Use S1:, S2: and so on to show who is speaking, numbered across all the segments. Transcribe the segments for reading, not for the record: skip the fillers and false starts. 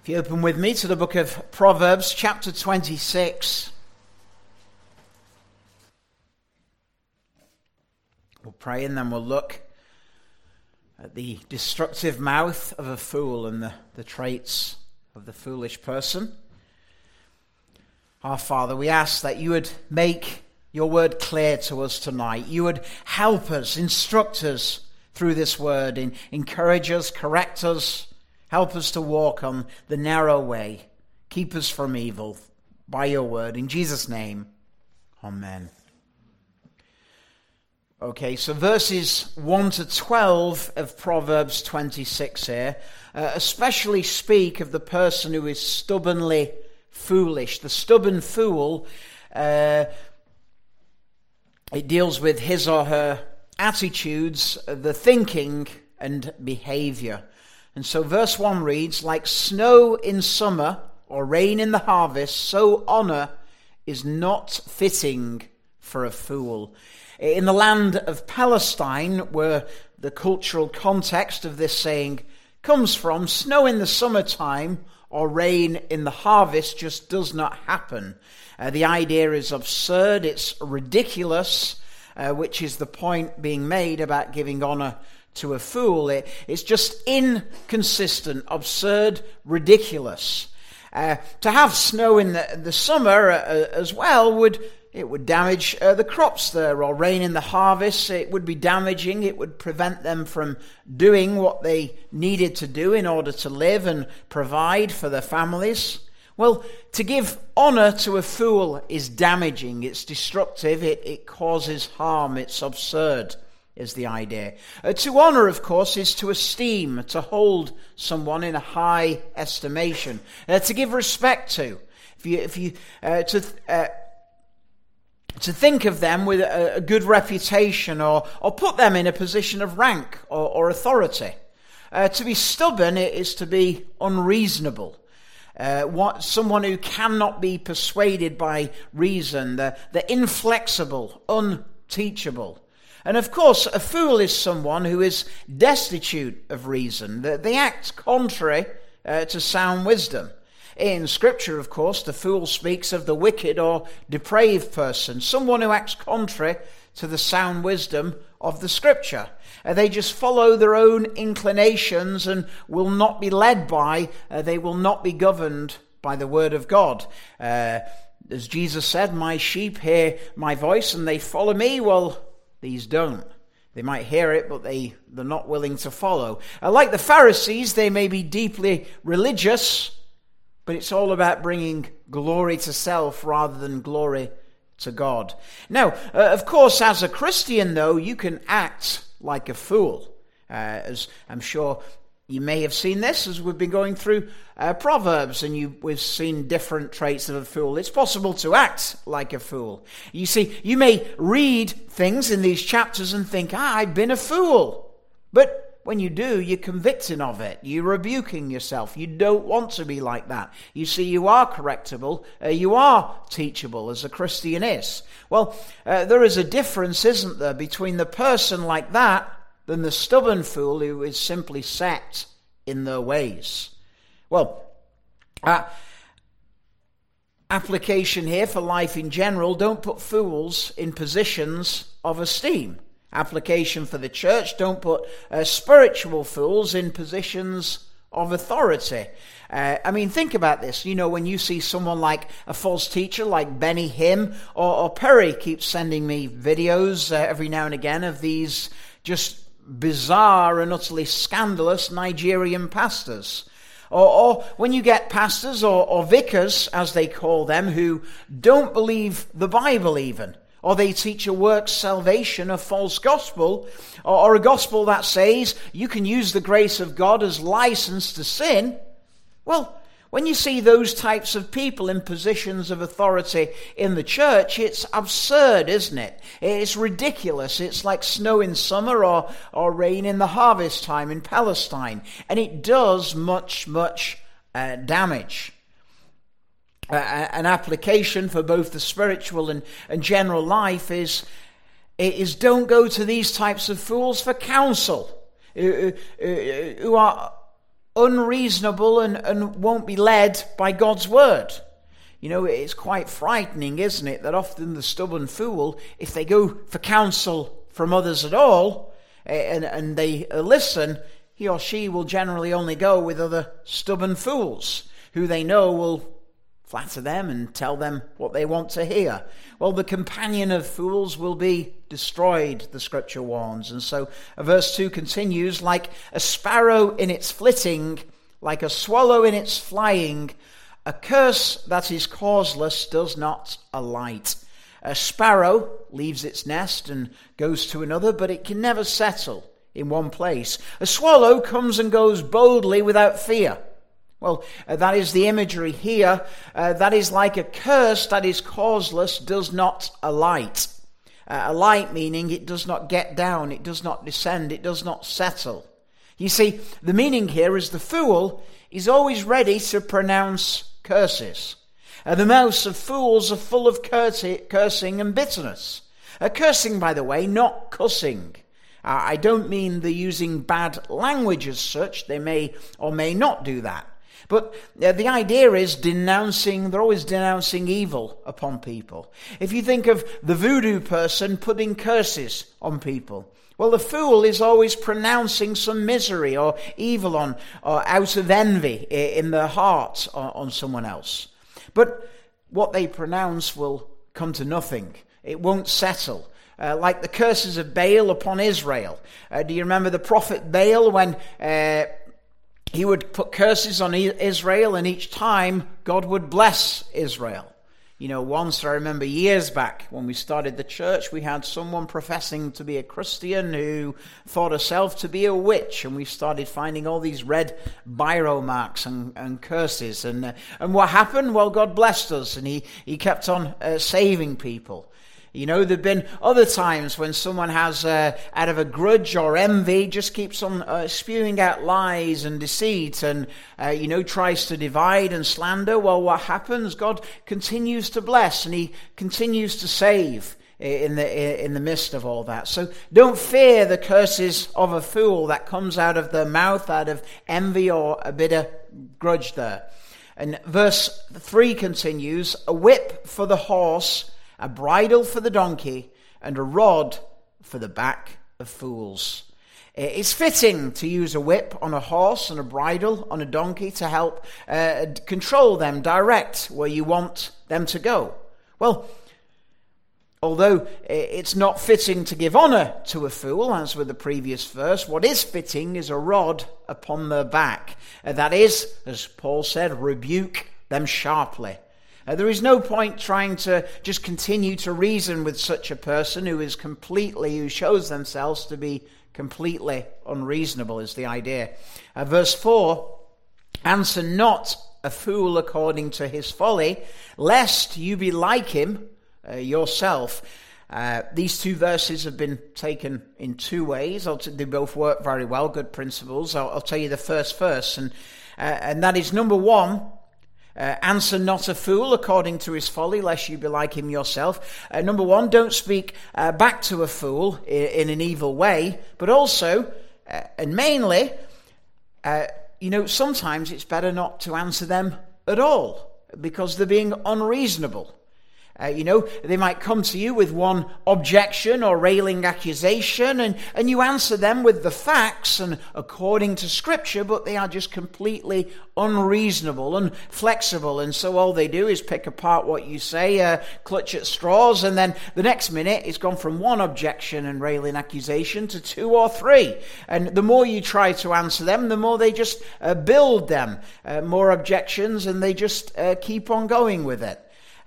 S1: If you open with me to the book of Proverbs, chapter 26, we'll pray and then we'll look at the destructive mouth of a fool and the traits of the foolish person. Our Father, we ask that you would make your word clear to us tonight. You would help us, instruct us through this word, encourage us, correct us, help us to walk on the narrow way. Keep us from evil by your word. In Jesus' name, amen. Okay, so verses 1 to 12 of Proverbs 26 here especially speak of the person who is stubbornly foolish. The stubborn fool, it deals with his or her attitudes, the thinking and behavior. And so verse 1 reads, like snow in summer or rain in the harvest, so honor is not fitting for a fool. In the land of Palestine, where the cultural context of this saying comes from, snow in the summertime or rain in the harvest just does not happen. The idea is absurd, it's ridiculous, which is the point being made about giving honor to a fool. It's just inconsistent, absurd, ridiculous. To have snow in the summer as well would damage the crops there, or rain in the harvest. It would be damaging. It would prevent them from doing what they needed to do in order to live and provide for their families. Well, to give honor to a fool is damaging. It's destructive. It causes harm. It's absurd, is the idea. To honor, of course, is to esteem, to hold someone in a high estimation, to give respect to. To think of them with a good reputation, or put them in a position of rank or authority. To be stubborn is to be unreasonable. Someone who cannot be persuaded by reason, the inflexible, unteachable. And of course, a fool is someone who is destitute of reason. They act contrary to sound wisdom. In Scripture, of course, the fool speaks of the wicked or depraved person, someone who acts contrary to the sound wisdom of the Scripture. They just follow their own inclinations and will not be led by, they will not be governed by the Word of God. As Jesus said, my sheep hear my voice and they follow me. Well, these don't. They might hear it, but they're not willing to follow. Like the Pharisees, they may be deeply religious, but it's all about bringing glory to self rather than glory to God. Now, of course, as a Christian, though, you can act like a fool. As I'm sure you may have seen this as we've been going through Proverbs, and we've seen different traits of a fool. It's possible to act like a fool. You see, you may read things in these chapters and think, I've been a fool. But when you do, you're convicting of it. You're rebuking yourself. You don't want to be like that. You see, you are correctable. You are teachable, as a Christian is. Well, there is a difference, isn't there, between the person like that than the stubborn fool who is simply set in their ways. Well, application here for life in general: don't put fools in positions of esteem. Application for the church: don't put spiritual fools in positions of authority. Think about this. When you see someone like a false teacher like Benny Hinn, or Perry keeps sending me videos every now and again of these just bizarre and utterly scandalous Nigerian pastors. Or when you get pastors or vicars, as they call them, who don't believe the Bible even. Or they teach a works salvation, a false gospel, or a gospel that says you can use the grace of God as license to sin. Well, when you see those types of people in positions of authority in the church, it's absurd, isn't it? It's ridiculous. It's like snow in summer or rain in the harvest time in Palestine. And it does much damage. An application for both the spiritual and general life is don't go to these types of fools for counsel, who are unreasonable and won't be led by God's word. You know, it's quite frightening, isn't it, that often the stubborn fool, if they go for counsel from others at all, and they listen, he or she will generally only go with other stubborn fools, who they know will flatter them and tell them what they want to hear. Well, the companion of fools will be destroyed, the scripture warns. And so verse 2 continues, like a sparrow in its flitting, like a swallow in its flying, a curse that is causeless does not alight. A sparrow leaves its nest and goes to another, but it can never settle in one place. A swallow comes and goes boldly without fear. Well, that is the imagery here. That is like a curse that is causeless, does not alight. Alight meaning it does not get down, it does not descend, it does not settle. You see, the meaning here is the fool is always ready to pronounce curses. The mouths of fools are full of cursing and bitterness. Cursing, by the way, not cussing. I don't mean the using bad language as such. They may or may not do that. But the idea is denouncing, they're always denouncing evil upon people. If you think of the voodoo person putting curses on people, well, the fool is always pronouncing some misery or evil on, or out of envy in their heart on someone else. But what they pronounce will come to nothing. It won't settle. Like the curses of Baal upon Israel. Do you remember the prophet Baal when he would put curses on Israel, and each time God would bless Israel? You know, once I remember years back when we started the church, we had someone professing to be a Christian who thought herself to be a witch, and we started finding all these red biro marks and curses. And what happened? Well, God blessed us, and he kept on saving people. You know, there have been other times when someone has, out of a grudge or envy, just keeps on spewing out lies and deceit and, tries to divide and slander. Well, what happens? God continues to bless and he continues to save in the midst of all that. So don't fear the curses of a fool that comes out of their mouth, out of envy or a bitter grudge there. And verse 3 continues, a whip for the horse, a bridle for the donkey, and a rod for the back of fools. It's fitting to use a whip on a horse and a bridle on a donkey to help control them, direct where you want them to go. Well, although it's not fitting to give honor to a fool, as with the previous verse, what is fitting is a rod upon their back. That is, as Paul said, rebuke them sharply. There is no point trying to just continue to reason with such a person who shows themselves to be completely unreasonable, is the idea. Verse 4, answer not a fool according to his folly, lest you be like him yourself. These two verses have been taken in two ways. They both work very well, good principles. I'll tell you the first verse, and that is number 1, answer not a fool according to his folly, lest you be like him yourself. Number 1, don't speak back to a fool in an evil way, but also, and mainly, sometimes it's better not to answer them at all, because they're being unreasonable. They might come to you with one objection or railing accusation, and you answer them with the facts and according to Scripture, but they are just completely unreasonable, unflexible, and so all they do is pick apart what you say, clutch at straws, and then the next minute it's gone from one objection and railing accusation to 2 or 3. And the more you try to answer them, the more they just build them, more objections, and they just keep on going with it.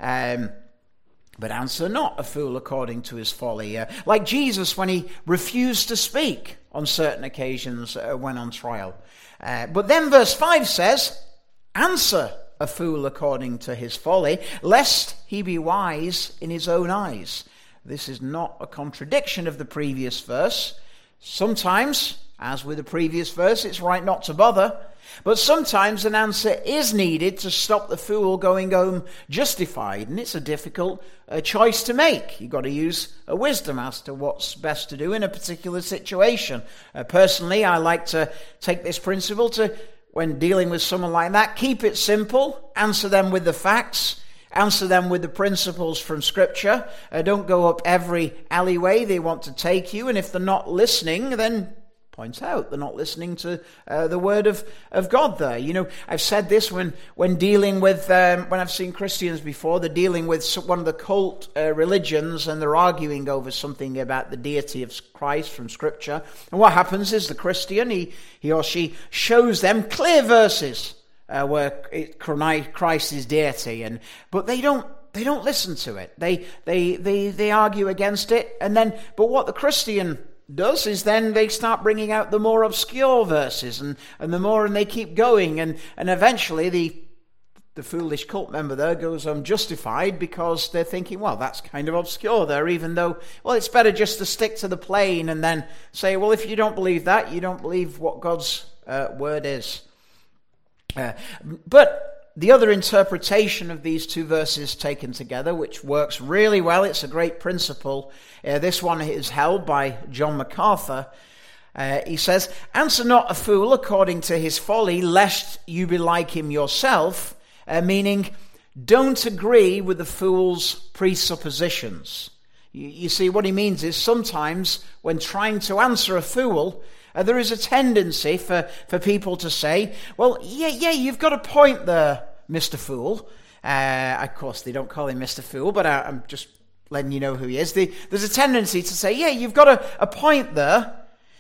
S1: But answer not a fool according to his folly. Like Jesus when he refused to speak on certain occasions when on trial. But then verse 5 says, answer a fool according to his folly, lest he be wise in his own eyes. This is not a contradiction of the previous verse. Sometimes, as with the previous verse, it's right not to bother. But sometimes an answer is needed to stop the fool going home justified, and it's a difficult choice to make. You've got to use a wisdom as to what's best to do in a particular situation. Personally, I like to take this principle to when dealing with someone like that, keep it simple, answer them with the facts, answer them with the principles from Scripture. Don't go up every alleyway they want to take you, and if they're not listening, then point out they're not listening to the word of God there. You know, I've said this when dealing with, when I've seen Christians before, they're dealing with one of the cult religions and they're arguing over something about the deity of Christ from Scripture. And what happens is the Christian, he or she shows them clear verses where Christ is deity, but they don't listen to it. They argue against it, but what the Christian does is then they start bringing out the more obscure verses and they keep going and eventually the foolish cult member there goes unjustified because they're thinking, well, that's kind of obscure there, even though, well, it's better just to stick to the plain and then say, well, if you don't believe that, you don't believe what God's word is. But the other interpretation of these two verses taken together, which works really well, it's a great principle. This one is held by John MacArthur. He says, "Answer not a fool according to his folly, lest you be like him yourself," meaning don't agree with the fool's presuppositions. You see, what he means is sometimes when trying to answer a fool, there is a tendency for people to say, well, yeah, you've got a point there, Mr. Fool. Of course, they don't call him Mr. Fool, but I'm just letting you know who he is. There's a tendency to say, yeah, you've got a point there,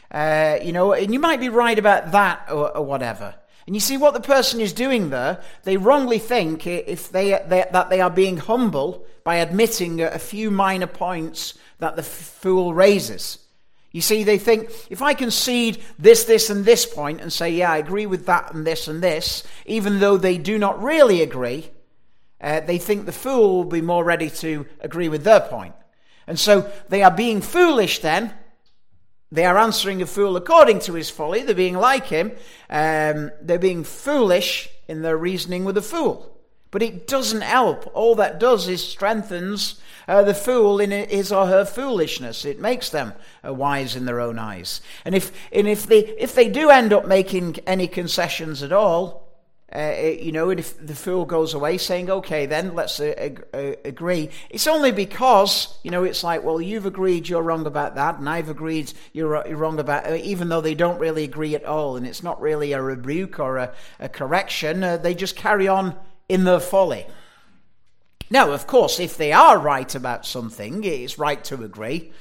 S1: and you might be right about that or whatever. And you see what the person is doing there, they wrongly think if that they are being humble by admitting a few minor points that the fool raises. You see, they think, if I concede this, and this point and say, yeah, I agree with that and this, even though they do not really agree, they think the fool will be more ready to agree with their point. And so they are being foolish then. They are answering a fool according to his folly. They're being like him. They're being foolish in their reasoning with the fool. But it doesn't help. All that does is strengthens the fool in his or her foolishness. It makes them wise in their own eyes. And if they do end up making any concessions at all, and if the fool goes away saying, okay, then let's agree, it's only because, it's like, well, you've agreed you're wrong about that, and I've agreed you're wrong about it, even though they don't really agree at all, and it's not really a rebuke or a correction. They just carry on in their folly. Now, of course, if they are right about something, it's right to agree.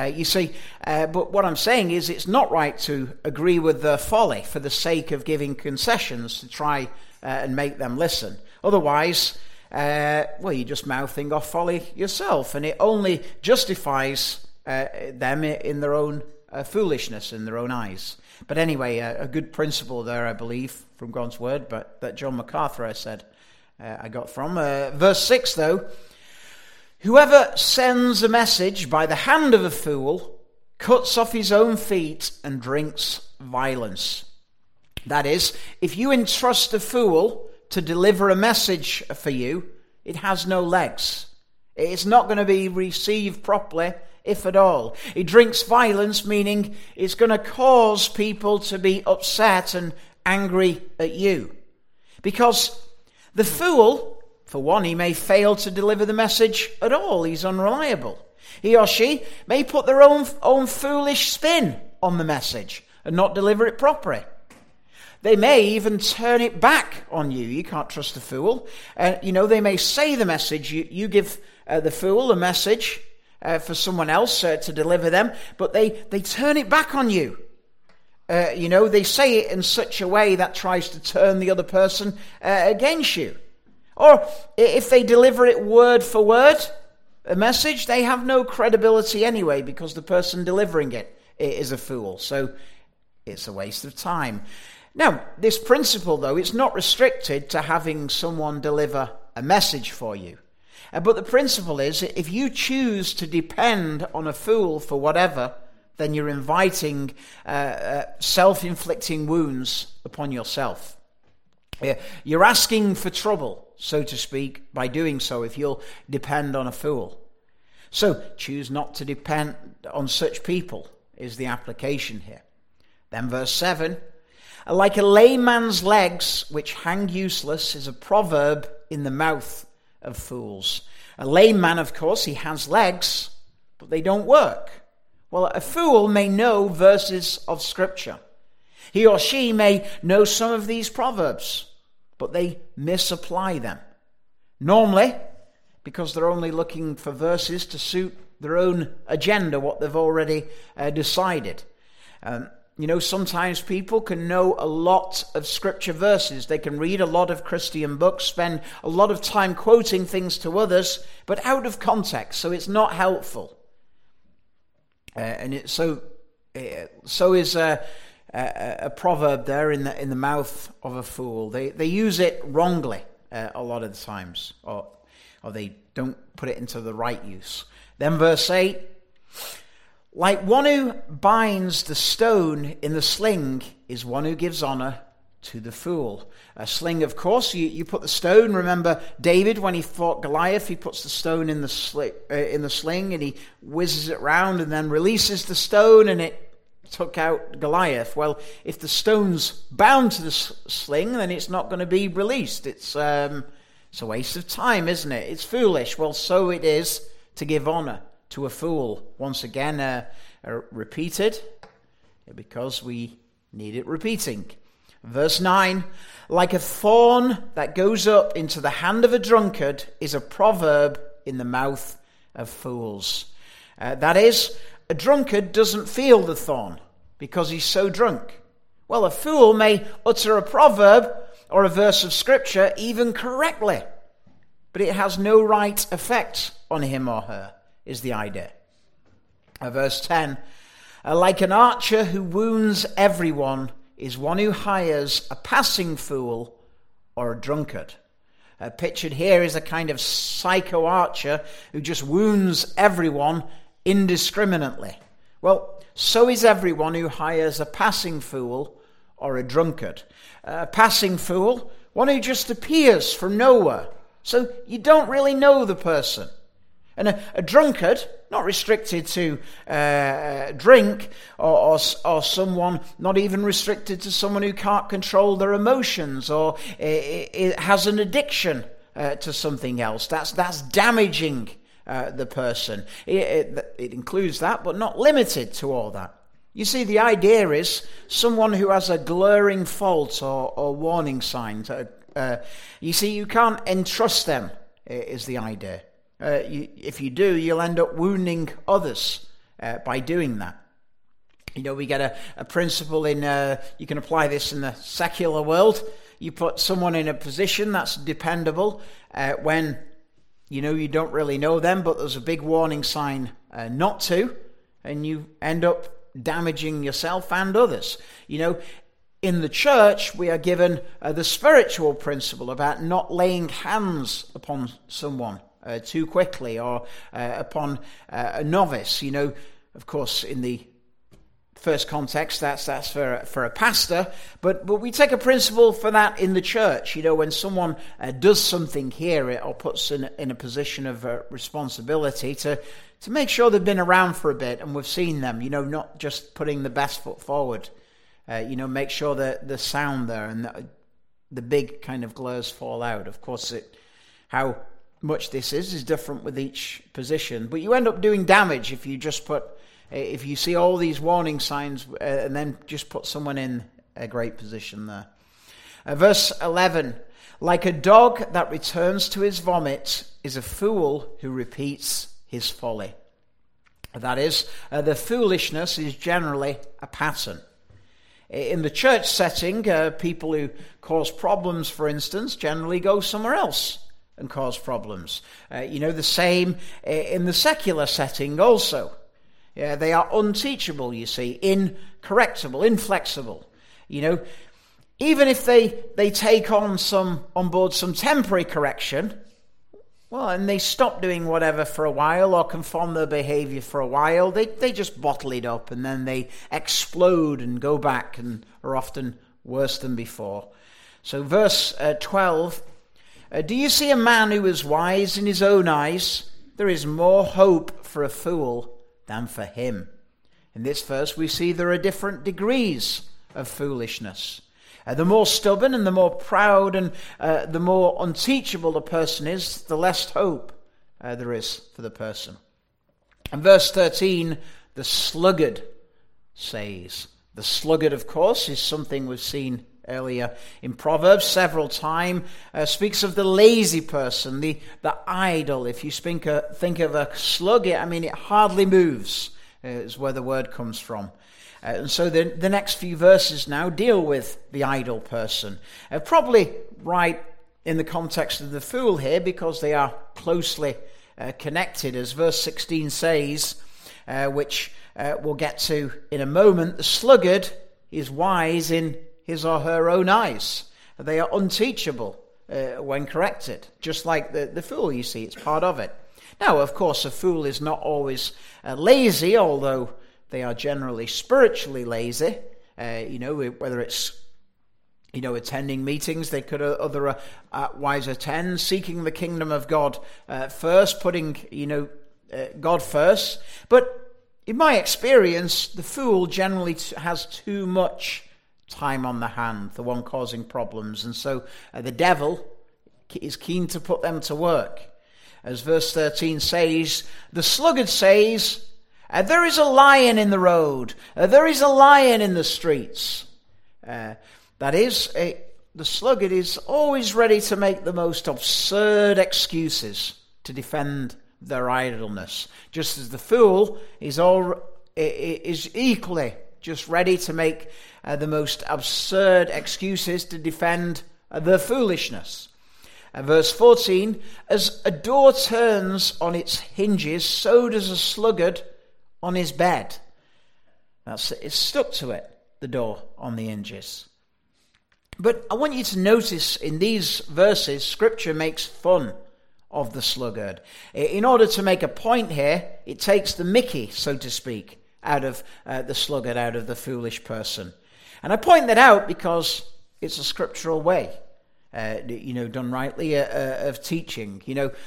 S1: But what I'm saying is it's not right to agree with their folly for the sake of giving concessions to try and make them listen. Otherwise, you're just mouthing off folly yourself, and it only justifies them in their own foolishness in their own eyes. But anyway, a good principle there, I believe, from God's word, but that John MacArthur has said. I got from. Verse 6, though, "Whoever sends a message by the hand of a fool cuts off his own feet and drinks violence." That is, if you entrust a fool to deliver a message for you, it has no legs. It's not going to be received properly, if at all. It drinks violence, meaning it's going to cause people to be upset and angry at you. Because the fool, for one, he may fail to deliver the message at all. He's unreliable. He or she may put their own foolish spin on the message and not deliver it properly. They may even turn it back on you. You can't trust a fool. They may say the message. You give the fool a message for someone else to deliver them, but they turn it back on you. They say it in such a way that tries to turn the other person against you. Or if they deliver it word for word, a message, they have no credibility anyway because the person delivering it is a fool. So it's a waste of time. Now, this principle, though, it's not restricted to having someone deliver a message for you. But the principle is, if you choose to depend on a fool for whatever, then you're inviting self-inflicting wounds upon yourself. You're asking for trouble, so to speak, by doing so if you'll depend on a fool. So choose not to depend on such people is the application here. Then verse 7, Like a layman's legs, which hang useless, is a proverb in the mouth of fools. A layman, of course, he has legs, but they don't work. Well, a fool may know verses of Scripture. He or she may know some of these proverbs, but they misapply them. Normally, because they're only looking for verses to suit their own agenda, what they've already decided. Sometimes people can know a lot of Scripture verses. They can read a lot of Christian books, spend a lot of time quoting things to others, but out of context, so it's not helpful. So is a proverb there in the mouth of a fool. They use it wrongly a lot of the times, or they don't put it into the right use. Then verse 8, like one who binds the stone in the sling is one who gives honor to the fool. A sling, of course, you put the stone. Remember David, when he fought Goliath, he puts the stone in the sling and he whizzes it round and then releases the stone and it took out Goliath. Well, if the stone's bound to the sling, then it's not going to be released. It's a waste of time, isn't it? It's foolish. Well, so it is to give honor to a fool. Once again, repeated, because we need it repeating. Verse 9, like a thorn that goes up into the hand of a drunkard is a proverb in the mouth of fools. That is, a drunkard doesn't feel the thorn because he's so drunk. Well, a fool may utter a proverb or a verse of Scripture even correctly, but it has no right effect on him or her, is the idea. Verse 10, like an archer who wounds everyone is one who hires a passing fool or a drunkard. Pictured here is a kind of psycho archer who just wounds everyone indiscriminately. Well, so is everyone who hires a passing fool or a drunkard. A passing fool, one who just appears from nowhere, so you don't really know the person. And a drunkard, not restricted to drink, or someone, not even restricted to someone who can't control their emotions, or it has an addiction to something else. That's damaging the person. It includes that, but not limited to all that. You see, the idea is someone who has a glaring fault or warning sign. You see, you can't entrust them, is the idea. If you do, you'll end up wounding others by doing that. We get a principle in, you can apply this in the secular world. You put someone in a position that's dependable when, you don't really know them, but there's a big warning sign not to, and you end up damaging yourself and others. In the church, we are given the spiritual principle about not laying hands upon someone too quickly or upon a novice. Of course, in the first context, that's for a pastor, but we take a principle for that in the church. When someone does something here or puts in a position of responsibility to make sure they've been around for a bit and we've seen them, not just putting the best foot forward. Make sure that the sound there and the big kind of glares fall out. Of course, how much this is different with each position, but you end up doing damage if you see all these warning signs and then just put someone in a great position there. Verse 11, like a dog that returns to his vomit is a fool who repeats his folly. That is, the foolishness is generally a pattern. In the church setting, people who cause problems, for instance, generally go somewhere else and cause problems. The same in the secular setting also. They are unteachable, you see, incorrectable, inflexible. Even if they take on board some temporary correction, well, and they stop doing whatever for a while or conform their behavior for a while, they just bottle it up and then they explode and go back and are often worse than before. So verse 12, do you see a man who is wise in his own eyes? There is more hope for a fool than for him. In this verse, we see there are different degrees of foolishness. The more stubborn and the more proud and the more unteachable a person is, the less hope there is for the person. And verse 13, the sluggard says. The sluggard, of course, is something we've seen earlier in Proverbs several times. Speaks of the lazy person, the idle. If you think of a sluggard, it hardly moves, is where the word comes from. And so the next few verses now deal with the idle person. Probably right in the context of the fool here, because they are closely connected. As verse 16 says, which we'll get to in a moment, the sluggard is wise in his or her own eyes. They are unteachable when corrected, just like the fool, you see, it's part of it. Now, of course, a fool is not always lazy, although they are generally spiritually lazy, whether it's, attending meetings they could otherwise attend, seeking the kingdom of God first, putting, God first. But in my experience, the fool generally has too much time on the hand, the one causing problems. And so the devil is keen to put them to work. As verse 13 says, the sluggard says, there is a lion in the road. There is a lion in the streets. That is, the sluggard is always ready to make the most absurd excuses to defend their idleness, just as the fool is equally just ready to make the most absurd excuses to defend their foolishness. Verse 14, as a door turns on its hinges, so does a sluggard on his bed. It's stuck to it, the door on the hinges. But I want you to notice in these verses, Scripture makes fun of the sluggard. In order to make a point here, it takes the mickey, so to speak, out of the sluggard, out of the foolish person. And I point that out because it's a scriptural way, done rightly, of teaching.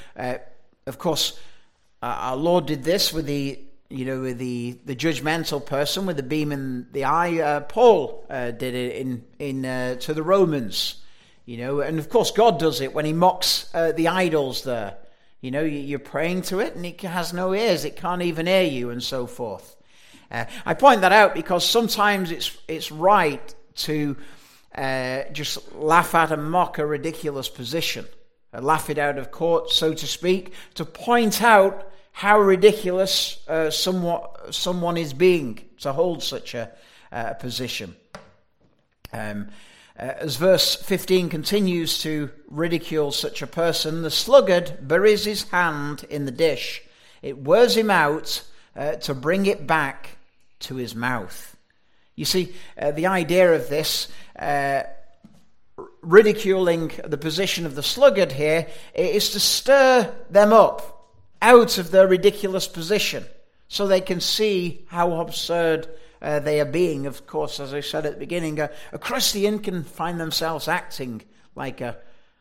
S1: Of course, our Lord did this with the judgmental person with the beam in the eye. Paul did it to the Romans, and of course God does it when he mocks the idols there. You're praying to it and it has no ears, it can't even hear you, and so forth. I point that out because sometimes it's right to just laugh at and mock a ridiculous position, laugh it out of court, so to speak, to point out how ridiculous someone is being to hold such a position. As verse 15 continues to ridicule such a person, the sluggard buries his hand in the dish. It wears him out to bring it back to his mouth. You see, the idea of this, ridiculing the position of the sluggard here, is to stir them up out of their ridiculous position so they can see how absurd they are being. Of course, as I said at the beginning, a Christian can find themselves acting like a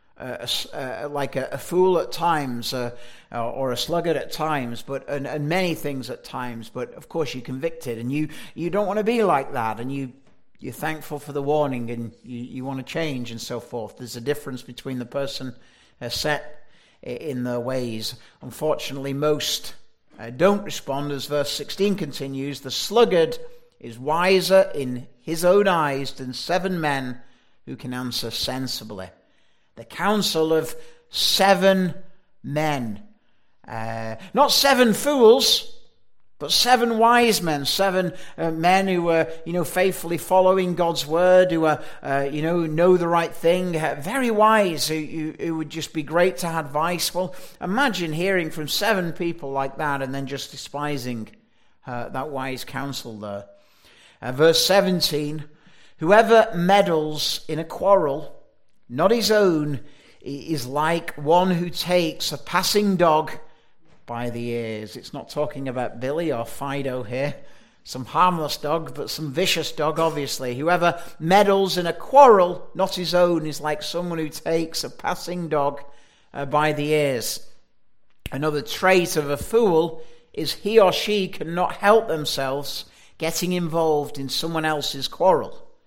S1: fool at times, or a sluggard at times, and many things at times. But of course, you're convicted, and you don't want to be like that, and you're thankful for the warning, and you want to change, and so forth. There's a difference between the person set in their ways. Unfortunately, most don't respond. As verse 16 continues, the sluggard is wiser in his own eyes than 7 men who can answer sensibly. The counsel of 7 men. Not 7 fools, but 7 wise men, 7 men who are, faithfully following God's word, who are, know the right thing, very wise, who would just be great to have advice. Well, imagine hearing from 7 people like that and then just despising that wise counsel there. Verse 17, whoever meddles in a quarrel, not his own, is like one who takes a passing dog by the ears. It's not talking about Billy or Fido here. Some harmless dog, but some vicious dog, obviously. Whoever meddles in a quarrel, not his own, is like someone who takes a passing dog by the ears. Another trait of a fool is he or she cannot help themselves getting involved in someone else's quarrel.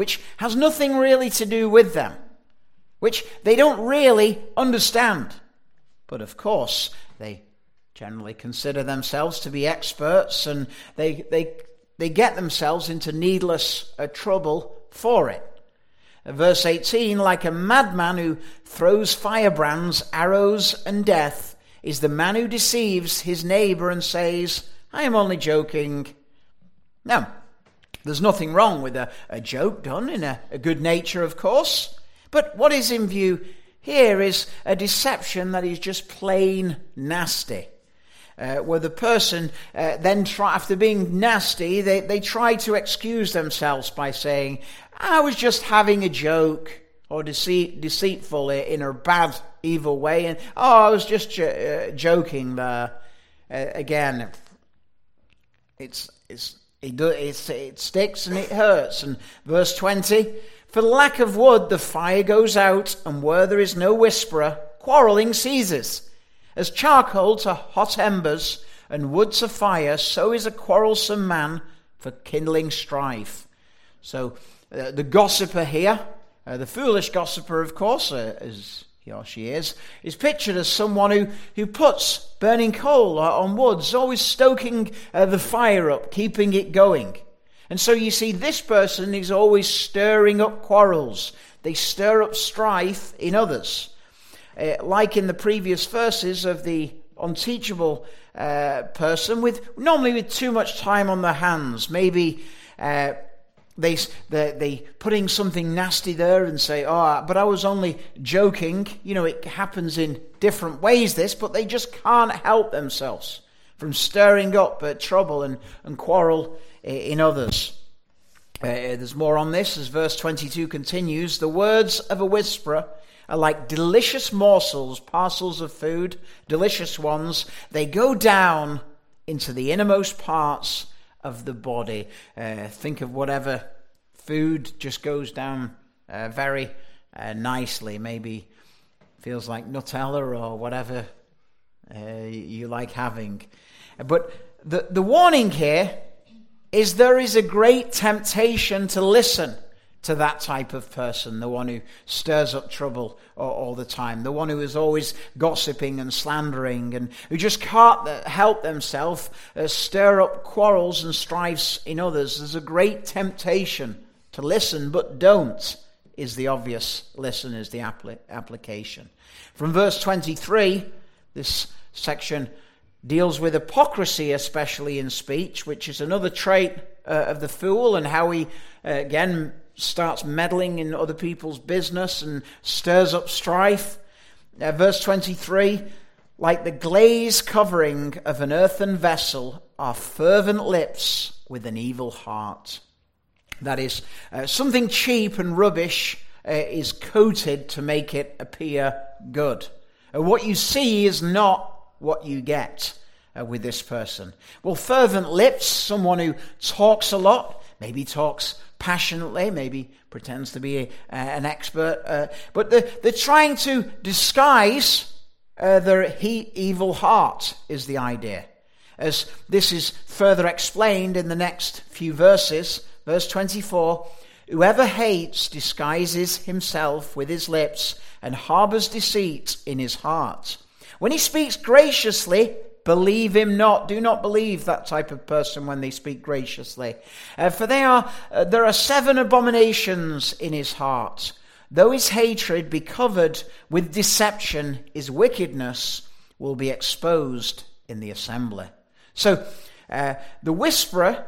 S1: which has nothing really to do with them, which they don't really understand. But of course, they generally consider themselves to be experts, and they get themselves into needless trouble for it. Verse 18, like a madman who throws firebrands, arrows, and death, is the man who deceives his neighbor and says, I am only joking. Now, there's nothing wrong with a joke done in a good nature, of course. But what is in view here is a deception that is just plain nasty. Where the person then, after being nasty, they try to excuse themselves by saying, I was just having a joke, or deceitful in a bad, evil way, and I was just joking there. Again, it sticks and it hurts. And verse 20, for lack of wood the fire goes out, and where there is no whisperer, quarrelling ceases. As charcoal to hot embers, and wood to fire, so is a quarrelsome man for kindling strife. So the gossiper here, the foolish gossiper, of course, as he or she is pictured as someone who puts burning coal on wood, is always stoking the fire up, keeping it going. And so you see, this person is always stirring up quarrels. They stir up strife in others. Like in the previous verses of the unteachable person, normally with too much time on their hands. Maybe they putting something nasty there and say, but I was only joking. It happens in different ways, but they just can't help themselves from stirring up trouble and quarrel in others. There's more on this as verse 22 continues. The words of a whisperer are like delicious morsels, parcels of food, delicious ones. They go down into the innermost parts of the body. Think of whatever food just goes down very nicely. Maybe feels like Nutella or whatever you like having. But the warning here is there is a great temptation to listen to that type of person, the one who stirs up trouble all the time, the one who is always gossiping and slandering, and who just can't help themselves stir up quarrels and strifes in others. There's a great temptation to listen, but don't, is the obvious listen, is the application. From verse 23, this section deals with hypocrisy, especially in speech, which is another trait of the fool, and how he, again, starts meddling in other people's business and stirs up strife. Verse 23, like the glaze covering of an earthen vessel are fervent lips with an evil heart. That is, something cheap and rubbish is coated to make it appear good. What you see is not what you get with this person. Well, fervent lips, someone who talks a lot, maybe talks passionately, maybe pretends to be an expert, but they're trying to disguise their evil heart, is the idea. As this is further explained in the next few verses, verse 24, whoever hates disguises himself with his lips and harbors deceit in his heart. When he speaks graciously, believe him not. Do not believe that type of person when they speak graciously. For there are 7 abominations in his heart. Though his hatred be covered with deception, his wickedness will be exposed in the assembly. So the whisperer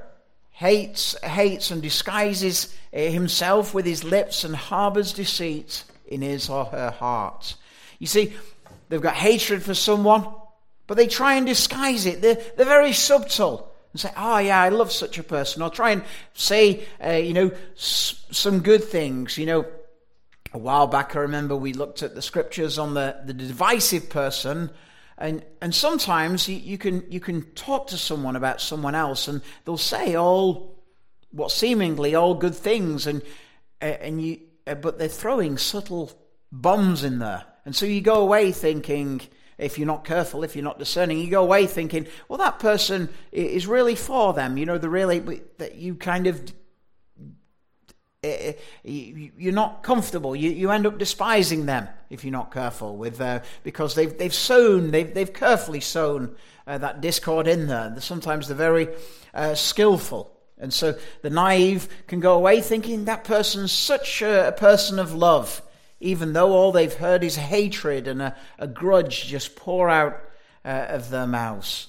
S1: hates and disguises himself with his lips and harbors deceit in his or her heart. You see, they've got hatred for someone, but they try and disguise it. They're very subtle and say, yeah, I love such a person. Or try and say, some good things. A while back I remember we looked at the scriptures on the divisive person, and sometimes you can talk to someone about someone else, and they'll say seemingly all good things, but they're throwing subtle bombs in there. And so you go away thinking, if you're not careful, if you're not discerning, you go away thinking, well, that person is really for them. That you kind of you're not comfortable. You end up despising them if you're not careful, because they've carefully sown that discord in there. Sometimes they're very skillful. And so the naive can go away thinking that person's such a person of love, even though all they've heard is hatred and a grudge just pour out of their mouths.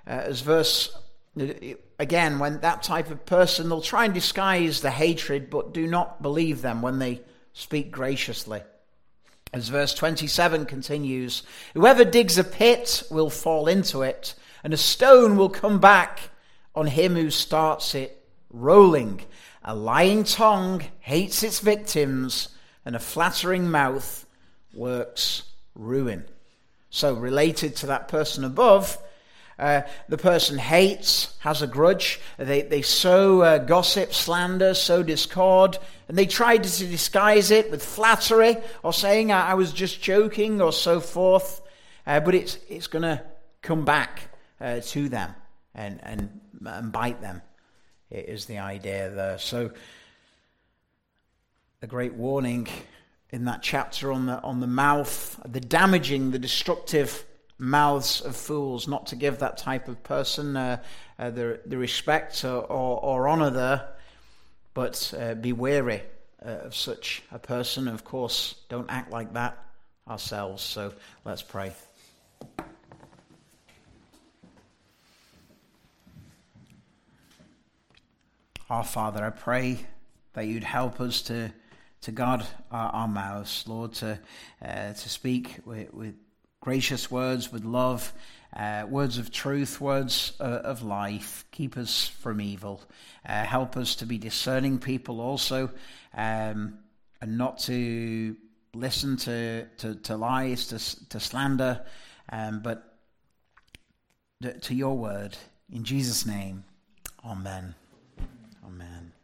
S1: Again, when that type of person, they'll try and disguise the hatred, but do not believe them when they speak graciously. As verse 27 continues, whoever digs a pit will fall into it, and a stone will come back on him who starts it rolling. A lying tongue hates its victims, and a flattering mouth works ruin. So related to that person above, the person hates, has a grudge. They sow gossip, slander, sow discord, and they try to disguise it with flattery or saying, I was just joking, or so forth. But it's going to come back to them and bite them, is the idea there. So a great warning in that chapter on the mouth, the damaging, the destructive mouths of fools, not to give that type of person the respect or honor there, but be wary of such a person. Of course, don't act like that ourselves. So let's pray. Our Father, I pray that you'd help us to guard our mouths, Lord, to speak with gracious words, with love, words of truth, words of life. Keep us from evil. Help us to be discerning people also, and not to listen to lies, to slander, but to your word. In Jesus' name, amen. Amen.